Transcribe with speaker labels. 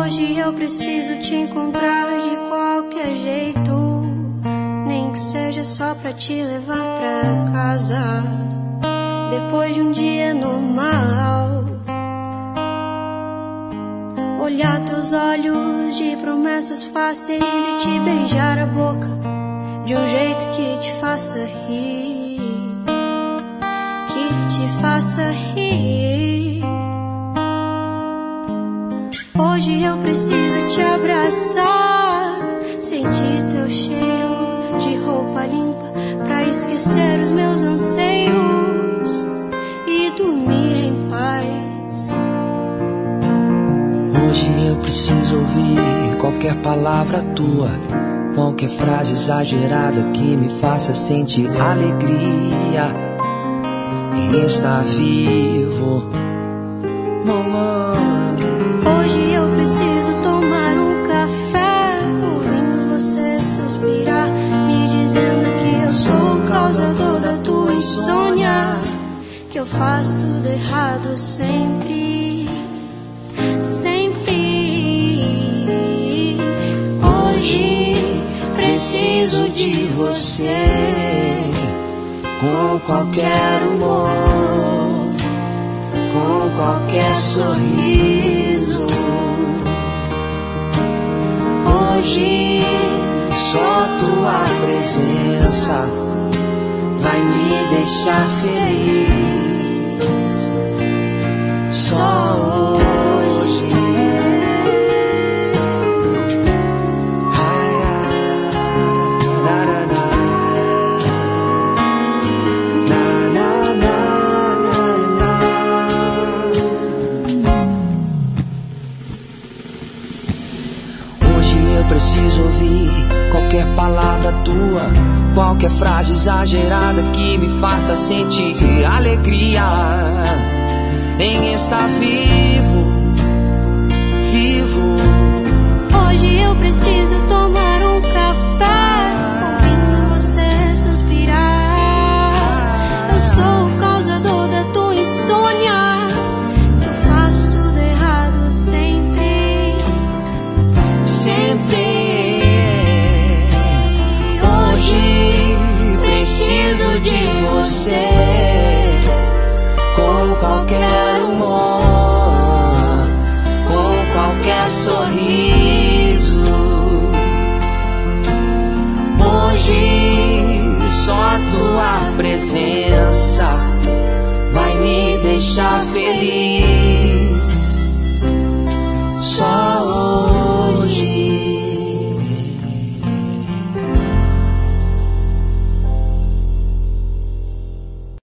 Speaker 1: Hoje eu preciso te encontrar de qualquer jeito, nem que seja só pra te levar pra casa, depois de um dia normal. Olhar teus olhos de promessas fáceis e te beijar a boca de um jeito que te faça rir, que te faça rir. Hoje eu preciso te abraçar, sentir teu cheiro de roupa limpa pra esquecer os meus anseios e dormir em paz.
Speaker 2: Hoje eu preciso ouvir qualquer palavra tua, qualquer frase exagerada que me faça sentir alegria em estar vivo.
Speaker 1: Hoje eu preciso tomar um café, ouvindo você suspirar, me dizendo que eu sou o causador da tua insônia, que eu faço tudo errado sempre, sempre. Hoje preciso de você, com qualquer humor, com qualquer sorriso. Hoje só tua presença vai me deixar feliz. Só hoje.
Speaker 2: Preciso ouvir qualquer palavra tua, qualquer frase exagerada que me faça sentir alegria em estar vivo, vivo.
Speaker 1: Hoje eu preciso tomar um café, ouvindo você suspirar. Eu sou o causador da tua insônia, eu faço tudo errado sempre, sempre. Hoje preciso de você, com qualquer humor, com qualquer sorriso. Hoje só tua presença vai me deixar feliz.